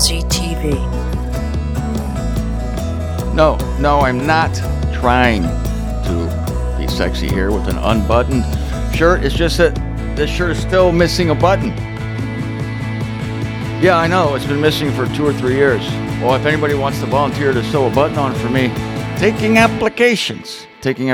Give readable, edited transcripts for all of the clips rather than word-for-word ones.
Fuzzy TV. No, I'm not trying to be sexy here with an unbuttoned shirt. It's just that this shirt is still missing a button. Yeah, I know, it's been missing for 2 or 3 years. Well, if anybody wants to volunteer to sew a button on for me, taking applications.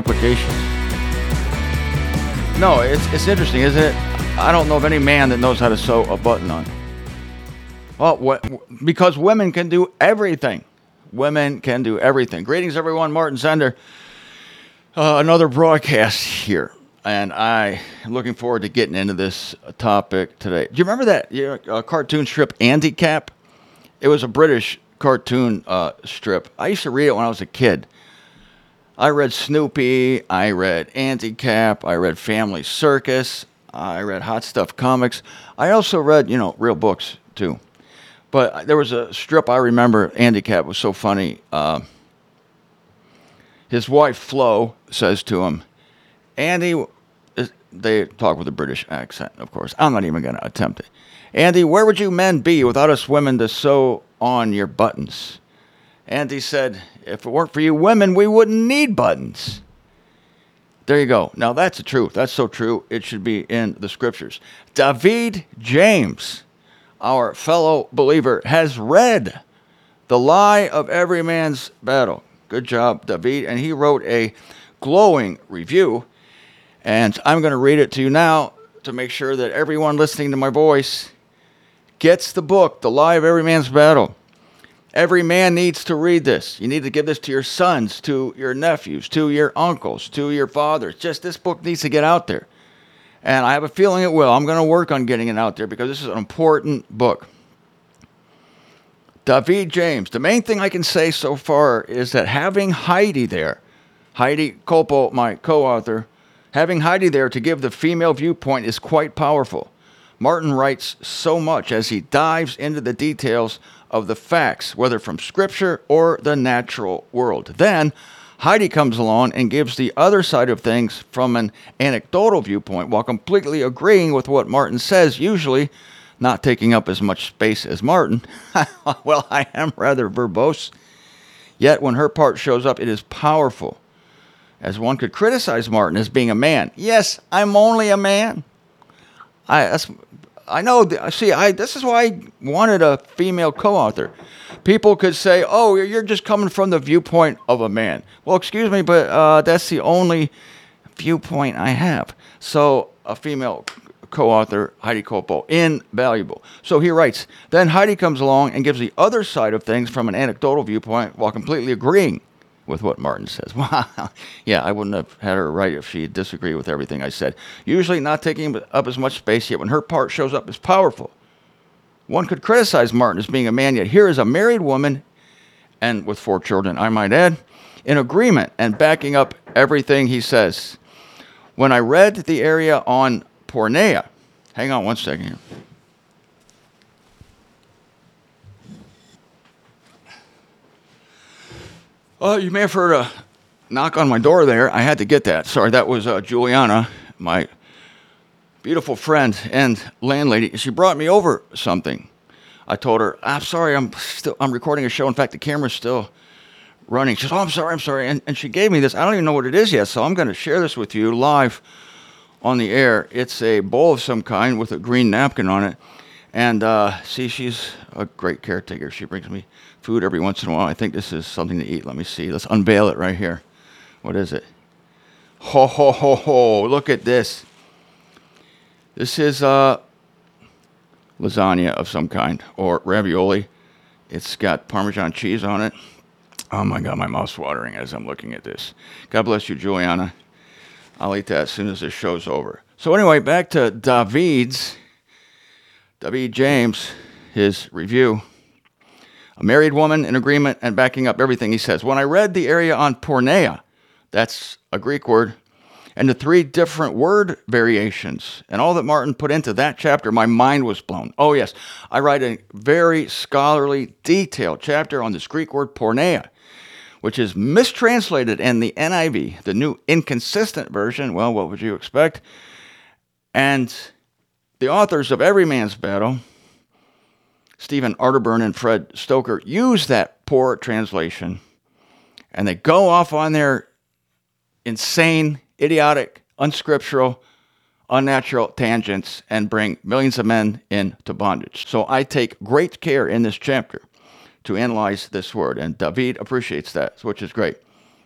No, it's interesting, isn't it? I don't know of any man that knows how to sew a button on. Well, because women can do everything. Women can do everything. Greetings, everyone. Martin Zender. Another broadcast here. And I am looking forward to getting into this topic today. Do you remember that cartoon strip, Andy Cap? It was a British cartoon strip. I used to read it when I was a kid. I read Snoopy. I read Andy Cap. I read Family Circus. I read Hot Stuff Comics. I also read, real books, too. But there was a strip I remember, Andy Cap was so funny. His wife, Flo, says to him, Andy, they talk with a British accent, of course. I'm not even going to attempt it. Andy, where would you men be without us women to sew on your buttons? Andy said, if it weren't for you women, we wouldn't need buttons. There you go. Now, that's the truth. That's so true. It should be in the scriptures. David James, our fellow believer, has read The Lie of Every Man's Battle. Good job, David. And he wrote a glowing review. And I'm going to read it to you now to make sure that everyone listening to my voice gets the book, The Lie of Every Man's Battle. Every man needs to read this. You need to give this to your sons, to your nephews, to your uncles, to your fathers. Just this book needs to get out there. And I have a feeling it will. I'm going to work on getting it out there because this is an important book. David James. The main thing I can say so far is that having Heidi there, Heidi Colpo, my co-author, having Heidi there to give the female viewpoint is quite powerful. Martin writes so much as he dives into the details of the facts, whether from scripture or the natural world. Then, Heidi comes along and gives the other side of things from an anecdotal viewpoint while completely agreeing with what Martin says, usually not taking up as much space as Martin. Well, I am rather verbose. Yet when her part shows up, it is powerful. As one could criticize Martin as being a man. Yes, I'm only a man. I know. This is why I wanted a female co-author. People could say, oh, you're just coming from the viewpoint of a man. Well, excuse me, but that's the only viewpoint I have. So a female co-author, Heidi Colpo, invaluable. So he writes, then Heidi comes along and gives the other side of things from an anecdotal viewpoint while completely agreeing with what Martin says. Well, yeah, I wouldn't have had her right if she disagreed with everything I said. Usually not taking up as much space, yet when her part shows up, it's powerful. One could criticize Martin as being a man, yet here is a married woman, and with 4 children, I might add, in agreement and backing up everything he says. When I read the area on porneia, hang on one second here. You may have heard a knock on my door there. I had to get that. Sorry, that was Juliana, my beautiful friend and landlady. She brought me over something. I told her, I'm sorry, I'm recording a show. In fact, the camera's still running. She says, oh, I'm sorry. And she gave me this. I don't even know what it is yet, so I'm going to share this with you live on the air. It's a bowl of some kind with a green napkin on it. And see, she's a great caretaker. She brings me food every once in a while. I think this is something to eat. Let me see. Let's unveil it right here. What is it? Ho, ho, ho, ho. Look at this. This is lasagna of some kind, or ravioli. It's got Parmesan cheese on it. Oh, my God, my mouth's watering as I'm looking at this. God bless you, Juliana. I'll eat that as soon as this show's over. So anyway, back to David James, his review. A married woman in agreement and backing up everything he says. When I read the area on porneia, that's a Greek word, and the 3 different word variations and all that Martin put into that chapter, my mind was blown. Oh, yes, I write a very scholarly, detailed chapter on this Greek word porneia, which is mistranslated in the NIV, the New Inconsistent Version. Well, what would you expect? And the authors of Every Man's Battle Stephen Arterburn and Fred Stoker use that poor translation, and they go off on their insane, idiotic, unscriptural, unnatural tangents and bring millions of men into bondage. So I take great care in this chapter to analyze this word, and David appreciates that, which is great.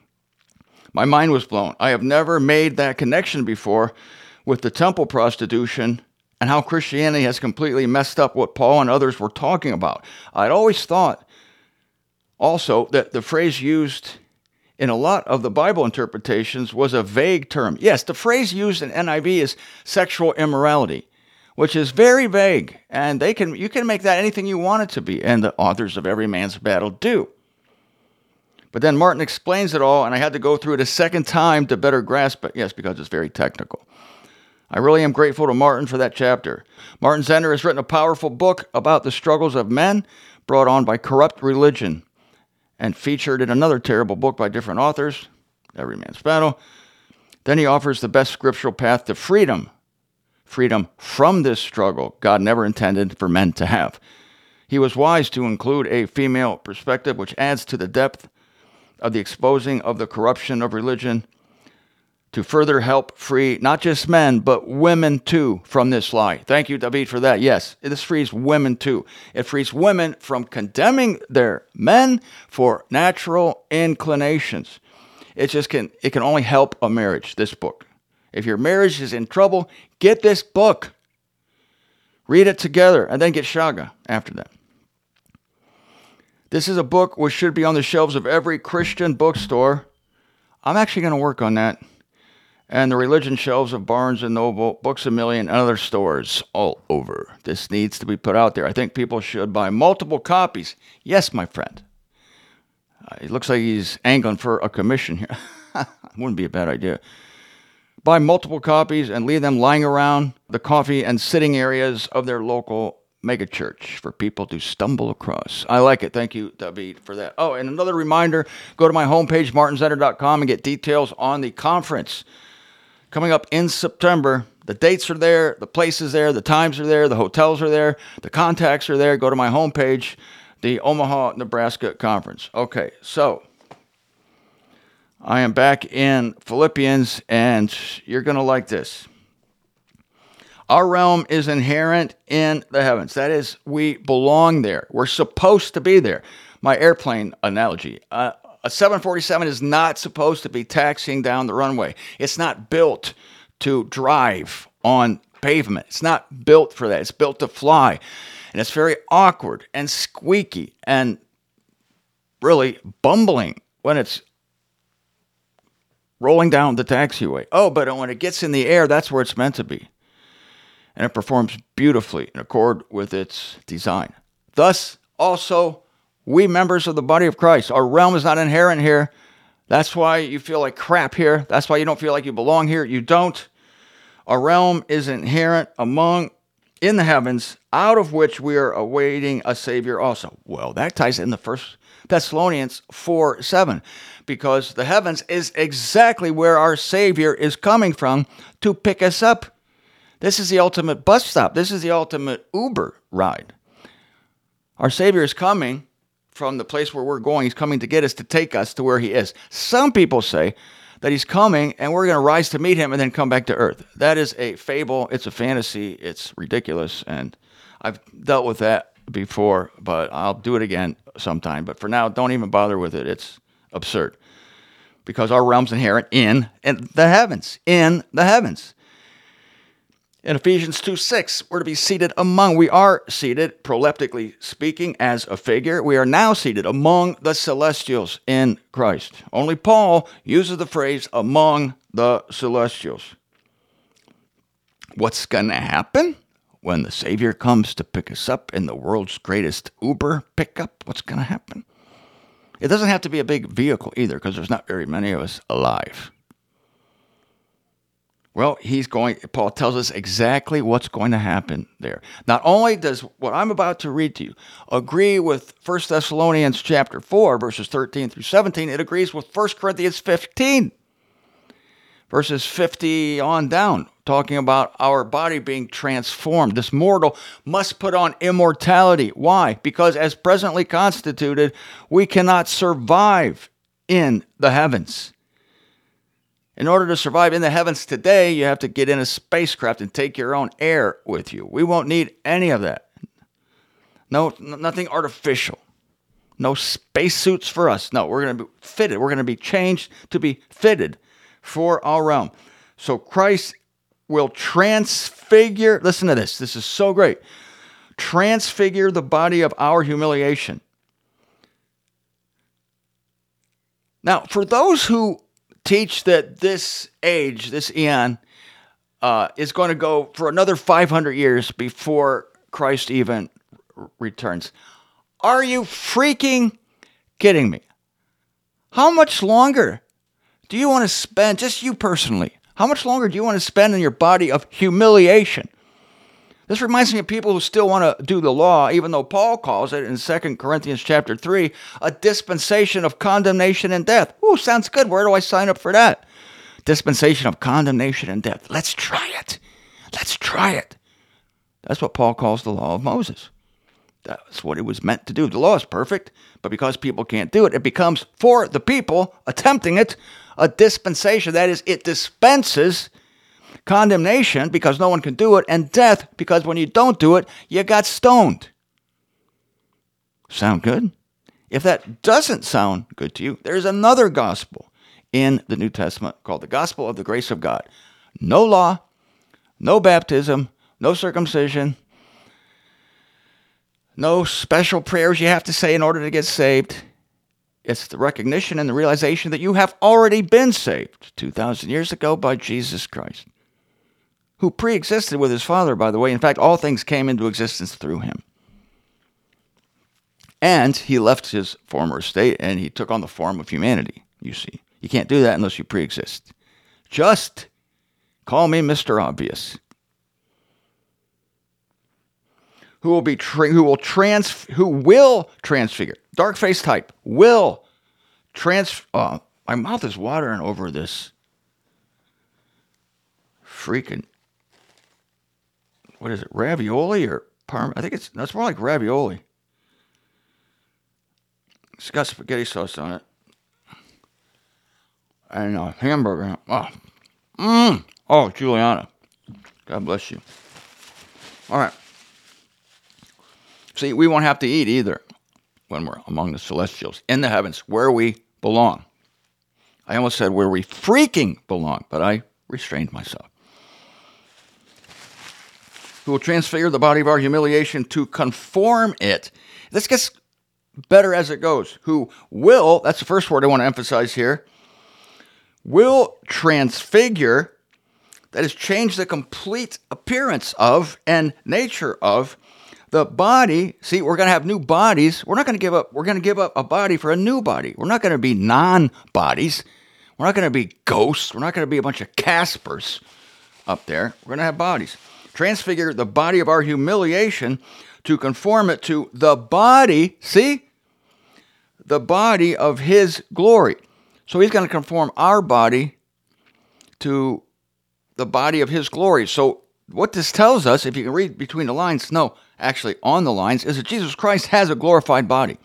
My mind was blown. I have never made that connection before with the temple prostitution and how Christianity has completely messed up what Paul and others were talking about. I'd always thought also that the phrase used in a lot of the Bible interpretations was a vague term. Yes, the phrase used in NIV is sexual immorality, which is very vague, and you can make that anything you want it to be, and the authors of Every Man's Battle do. But then Martin explains it all, and I had to go through it a second time to better grasp it. Yes, because it's very technical. I really am grateful to Martin for that chapter. Martin Zender has written a powerful book about the struggles of men brought on by corrupt religion, and featured in another terrible book by different authors, Every Man's Battle. Then he offers the best scriptural path to freedom. Freedom from this struggle God never intended for men to have. He was wise to include a female perspective, which adds to the depth of the exposing of the corruption of religion, to further help free not just men, but women too from this lie. Thank you, David, for that. Yes, this frees women too. It frees women from condemning their men for natural inclinations. It can only help a marriage, this book. If your marriage is in trouble, get this book. Read it together, and then get Shaga after that. This is a book which should be on the shelves of every Christian bookstore. I'm actually going to work on that. And the religion shelves of Barnes & Noble, Books A Million, and other stores all over. This needs to be put out there. I think people should buy multiple copies. Yes, my friend. It looks like he's angling for a commission here. Wouldn't be a bad idea. Buy multiple copies and leave them lying around the coffee and sitting areas of their local megachurch for people to stumble across. I like it. Thank you, David, for that. Oh, and another reminder, go to my homepage, martinzender.com, and get details on the conference coming up in September. The dates are there, the places there, the times are there, the hotels are there, the contacts are there. Go to my homepage, the Omaha, Nebraska conference. Okay, so I am back in Philippians, and you're going to like this. Our realm is inherent in the heavens. That is, we belong there. We're supposed to be there. My airplane analogy. A 747 is not supposed to be taxiing down the runway. It's not built to drive on pavement. It's not built for that. It's built to fly. And it's very awkward and squeaky and really bumbling when it's rolling down the taxiway. Oh, but when it gets in the air, that's where it's meant to be. And it performs beautifully in accord with its design. Thus, also, we members of the body of Christ, our realm is not inherent here. That's why you feel like crap here. That's why you don't feel like you belong here. You don't. Our realm is inherent in the heavens, out of which we are awaiting a Savior also. Well, that ties into 1 Thessalonians 4:7, because the heavens is exactly where our Savior is coming from to pick us up. This is the ultimate bus stop. This is the ultimate Uber ride. Our Savior is coming from the place where we're going. He's coming to get us, to take us to where he is. Some people say that he's coming and we're going to rise to meet him and then come back to earth. That is a fable. It's a fantasy. It's ridiculous. And I've dealt with that before, but I'll do it again sometime. But for now, don't even bother with it. It's absurd. Because our realm's inherent in the heavens. In the heavens. In Ephesians 2:6, we're to be seated among. We are seated, proleptically speaking, as a figure. We are now seated among the celestials in Christ. Only Paul uses the phrase among the celestials. What's going to happen when the Savior comes to pick us up in the world's greatest Uber pickup? What's going to happen? It doesn't have to be a big vehicle either, because there's not very many of us alive. Well, Paul tells us exactly what's going to happen there. Not only does what I'm about to read to you agree with 1 Thessalonians chapter 4, verses 13 through 17, it agrees with 1 Corinthians 15. verses 50 on down, talking about our body being transformed. This mortal must put on immortality. Why? Because as presently constituted, we cannot survive in the heavens. In order to survive in the heavens today, you have to get in a spacecraft and take your own air with you. We won't need any of that. No, nothing artificial. No spacesuits for us. No, we're going to be fitted. We're going to be changed to be fitted for our realm. So Christ will transfigure, listen to this. This is so great. Transfigure the body of our humiliation. Now, for those who teach that this age, this eon, is going to go for another 500 years before Christ even returns. Are you freaking kidding me? How much longer do you want to spend, just you personally, how much longer do you want to spend in your body of humiliation? This reminds me of people who still want to do the law, even though Paul calls it in 2 Corinthians chapter 3, a dispensation of condemnation and death. Ooh, sounds good. Where do I sign up for that? Dispensation of condemnation and death. Let's try it. Let's try it. That's what Paul calls the law of Moses. That's what it was meant to do. The law is perfect, but because people can't do it, it becomes, for the people attempting it, a dispensation. That is, it dispenses condemnation because no one can do it, and death because when you don't do it, you got stoned. Sound good? If that doesn't sound good to you, there's another gospel in the New Testament called the gospel of the grace of God. No law, no baptism, no circumcision, no special prayers you have to say in order to get saved. It's the recognition and the realization that you have already been saved 2,000 years ago by Jesus Christ, who pre-existed with his Father, by the way. In fact, all things came into existence through him. And he left his former state and he took on the form of humanity, you see. You can't do that unless you pre-exist. Just call me Mr. Obvious. Who will transfigure. Dark face type will my mouth is watering over this freaking, what is it, ravioli or parm? I think it's more like ravioli. It's got spaghetti sauce on it. And a hamburger. Oh, Juliana. God bless you. All right. See, we won't have to eat either when we're among the celestials in the heavens, where we belong. I almost said where we freaking belong, but I restrained myself. Who will transfigure the body of our humiliation to conform it. This gets better as it goes. Who will, that's the first word I want to emphasize here, will transfigure, that is, change the complete appearance of and nature of the body. See, we're going to have new bodies. We're going to give up a body for a new body. We're not going to be non-bodies. We're not going to be ghosts. We're not going to be a bunch of Caspers up there. We're going to have bodies. Transfigure the body of our humiliation to conform it to the body, see? The body of his glory. So he's going to conform our body to the body of his glory. So what this tells us, if you can read between the lines, no, actually on the lines, is that Jesus Christ has a glorified body.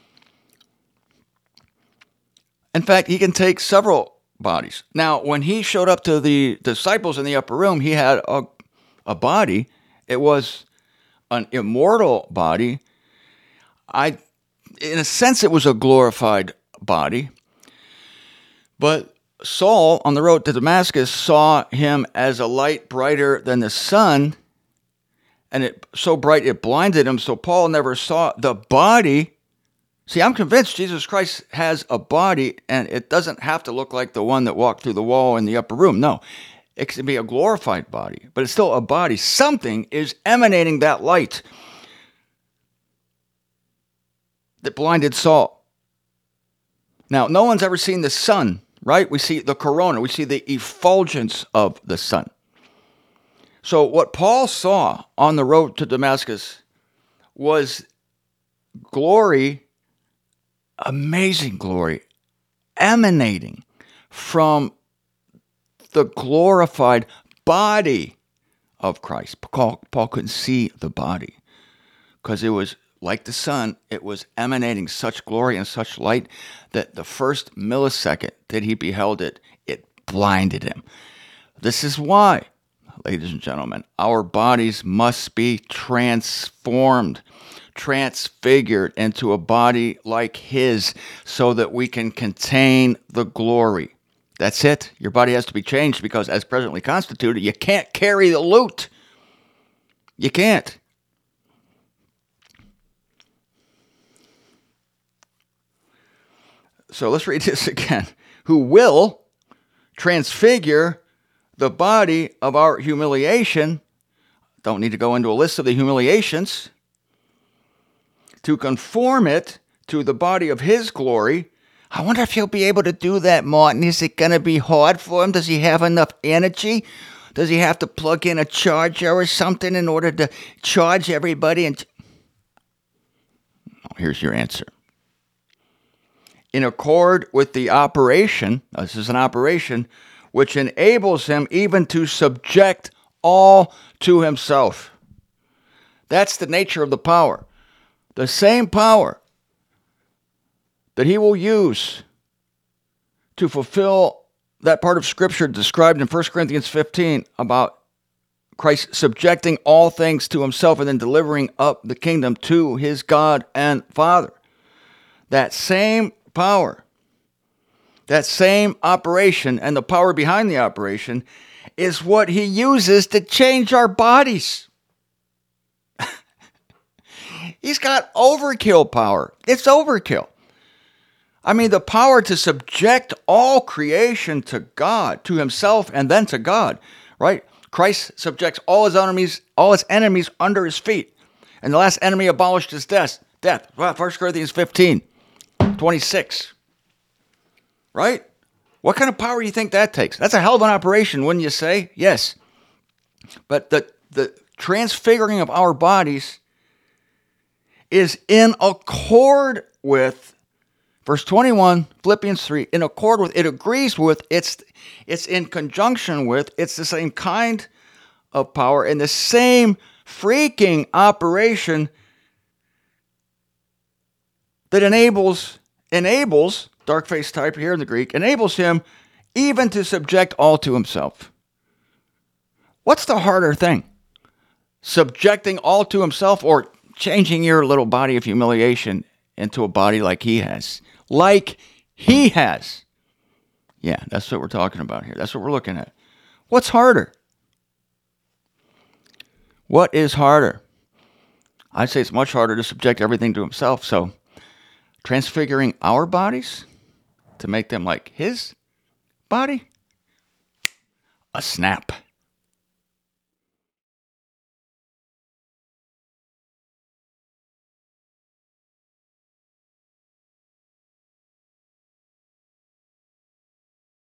In fact, he can take several bodies. Now, when he showed up to the disciples in the upper room, he had a body. It was an immortal body. In a sense, it was a glorified body. But Saul, on the road to Damascus, saw him as a light brighter than the sun, and it so bright it blinded him, so Paul never saw the body. See, I'm convinced Jesus Christ has a body, and it doesn't have to look like the one that walked through the wall in the upper room. No, it can be a glorified body, but it's still a body. Something is emanating that light that blinded Saul. Now, no one's ever seen the sun, right? We see the corona. We see the effulgence of the sun. So what Paul saw on the road to Damascus was glory, amazing glory, emanating from the glorified body of Christ. Paul couldn't see the body because it was like the sun. It was emanating such glory and such light that the first millisecond that he beheld it, it blinded him. This is why, ladies and gentlemen, our bodies must be transformed, transfigured into a body like his so that we can contain the glory. That's it. Your body has to be changed because as presently constituted, you can't carry the loot. You can't. So let's read this again. Who will transfigure the body of our humiliation. Don't need to go into a list of the humiliations. To conform it to the body of his glory. I wonder if he'll be able to do that, Martin. Is it going to be hard for him? Does he have enough energy? Does he have to plug in a charger or something in order to charge everybody? And here's your answer. In accord with the operation, this is an operation, which enables him even to subject all to himself. That's the nature of the power. The same power that he will use to fulfill that part of Scripture described in 1 Corinthians 15 about Christ subjecting all things to himself and then delivering up the kingdom to his God and Father. That same power, that same operation, and the power behind the operation is what he uses to change our bodies. He's got overkill power. It's overkill. I mean, the power to subject all creation to God, to himself, and then to God, right? Christ subjects all his enemies under his feet. And the last enemy abolished is death. 1 Corinthians 15:26. Right? What kind of power do you think that takes? That's a hell of an operation, wouldn't you say? Yes. But the transfiguring of our bodies is in accord with verse 21, Philippians 3, in accord with, it agrees with, it's in conjunction with, it's the same kind of power and the same freaking operation that enables, dark face type here in the Greek, enables him even to subject all to himself. What's the harder thing? Subjecting all to himself or changing your little body of humiliation into a body like he has? Like he has. Yeah, that's what we're talking about here. That's what we're looking at. What's harder? What is harder? I'd say it's much harder to subject everything to himself. So transfiguring our bodies to make them like his body? A snap.